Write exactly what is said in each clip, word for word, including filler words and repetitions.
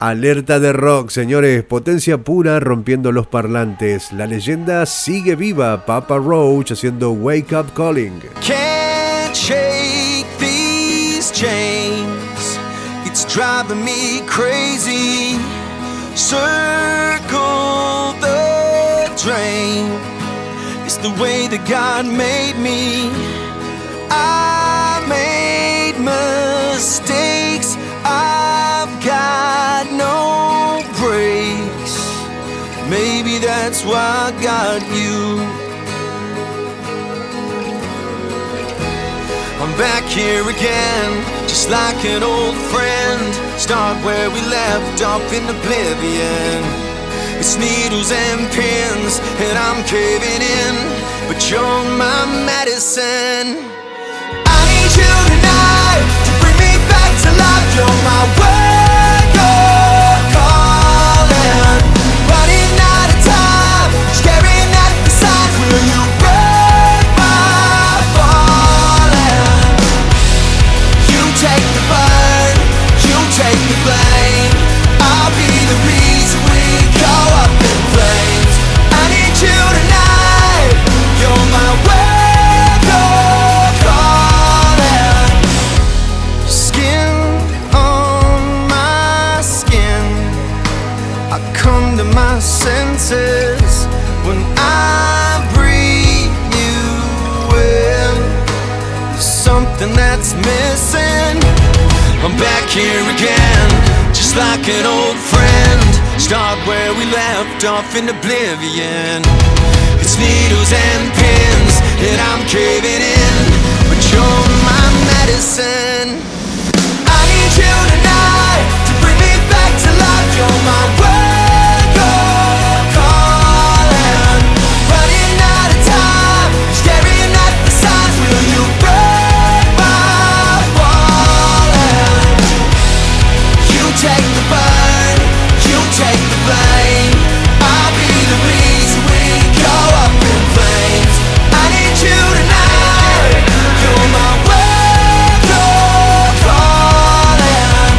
Alerta de rock, señores, potencia pura rompiendo los parlantes. La leyenda sigue viva, Papa Roach haciendo Wake Up Calling. Can't shake these chains, it's driving me crazy. Circle the drain, it's the way that God made me. I made mistakes, I've got no brakes. Maybe that's why I got you. I'm back here again, just like an old friend. Start where we left off in oblivion. It's needles and pins, and I'm caving in, but you're my medicine. I need you tonight to bring me back to life. You're my wake up calling. Running out of time, staring at the signs. Will you break my falling? You take the burn, you take the blame. I'll be the reason we go up in flames. I need you tonight, you're my wake up calling. Skin on my skin, I come to my senses when I breathe you in. There's something that's missing. I'm back here again, just like an old friend. Start where we left off in oblivion. It's needles and pins, and I'm caving in, but you're my medicine. I need you tonight to bring me back to life. You're my wake up calling. Running out of time, staring at the signs. Will you break my falling? You take the burn, you take the blame. I'll be the reason we go up in flames. I need you tonight, you're my wake up calling.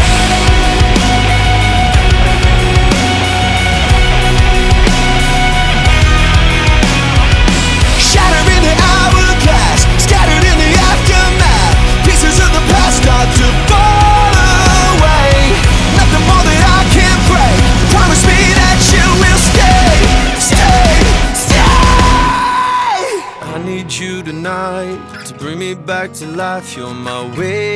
Shattered in the hourglass, scattered in the aftermath. Pieces of the past start to fall away. Nothing more that I can't break. Promise me that you will stay, stay, stay. I need you tonight to bring me back to life. You're my way